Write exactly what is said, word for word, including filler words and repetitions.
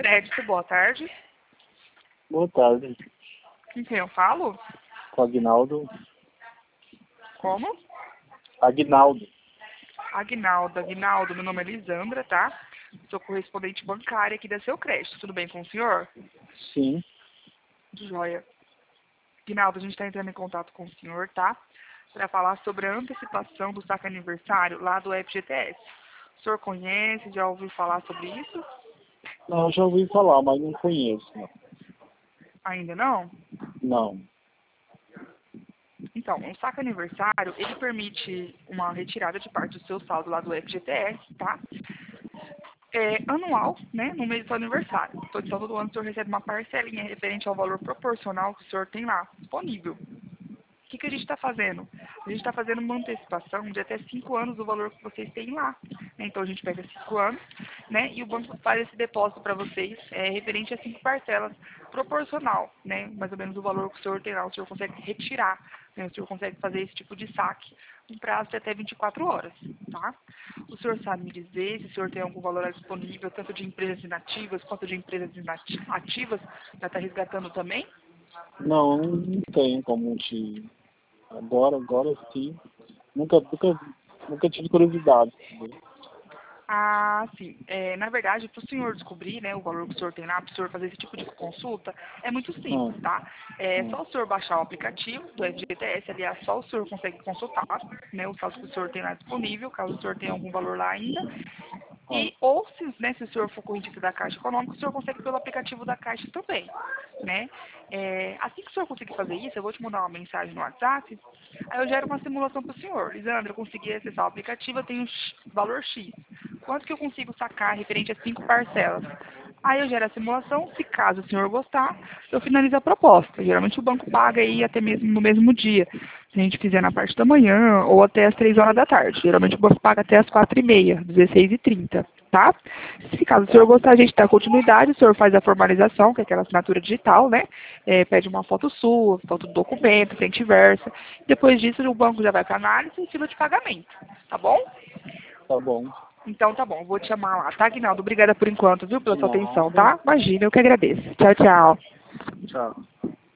Crédito, boa tarde. Boa tarde, Com quem eu falo? com Aguinaldo. Como? Aguinaldo. Aguinaldo. Aguinaldo, meu nome é Lisandra, tá? Sou correspondente bancária aqui da Seu Crédito. Tudo bem com o senhor? Sim, Joia. Aguinaldo, a gente está entrando em contato com o senhor, tá? Para falar sobre a antecipação do saque aniversário lá do F G T S. O senhor conhece, já ouviu falar sobre isso? não, eu já ouvi falar, mas não conheço, não. Ainda não? Não. Então, o saque aniversário, ele permite uma retirada de parte do seu saldo lá do F G T S, tá? É anual, né, no mês do seu aniversário. Então, todo ano o senhor recebe uma parcelinha referente ao valor proporcional que o senhor tem lá disponível. O que, que a gente está fazendo? A gente está fazendo uma antecipação de até cinco anos do valor que vocês têm lá. Né? Então, a gente pega cinco anos, né, e o banco faz esse depósito para vocês, é, referente a cinco parcelas, proporcional, né, mais ou menos o valor que o senhor tem lá. O senhor consegue retirar, né, o senhor consegue fazer esse tipo de saque em prazo de até vinte e quatro horas, tá? O senhor sabe me dizer se o senhor tem algum valor disponível, tanto de empresas inativas quanto de empresas inati- ativas, para estar resgatando também? Não, não tem como te... Agora, agora sim. Nunca, nunca, nunca tive curiosidade. Entendeu? Ah, sim. É, na verdade, para o senhor descobrir, né, o valor que o senhor tem lá, para o senhor fazer esse tipo de consulta, é muito Ah, simples, tá? É ah, só o senhor baixar o aplicativo do F G T S, aliás, só o senhor consegue consultar, né, os saldos que o senhor tem lá disponível, caso o senhor tenha algum valor lá ainda. ah. E, ou se, né, se o senhor for correntista da Caixa Econômica, o senhor consegue pelo aplicativo da Caixa também, né? É, assim que o senhor conseguir fazer isso, eu vou te mandar uma mensagem no WhatsApp, aí eu gero uma simulação para o senhor. Lisandro, eu consegui acessar o aplicativo, eu tenho X- valor X. Quanto que eu consigo sacar referente a cinco parcelas? Aí eu gero a simulação, se caso o senhor gostar, eu finalizo a proposta. Geralmente o banco paga aí até mesmo no mesmo dia. Se a gente fizer na parte da manhã ou até as três horas da tarde. Geralmente o banco paga até as quatro e meia, dezesseis e trinta, tá? Se caso o senhor Tá, gostar, a gente dá continuidade, o senhor faz a formalização, que é aquela assinatura digital, né? É, pede uma foto sua, foto do documento, frente e versa. Depois disso, o banco já vai para análise e fila de pagamento, tá bom? tá bom. Então tá bom, vou te chamar lá, tá, Aguinaldo? Obrigada por enquanto, viu, pela De sua atenção, nada. tá? Imagina, eu que agradeço. Tchau, tchau. Tchau.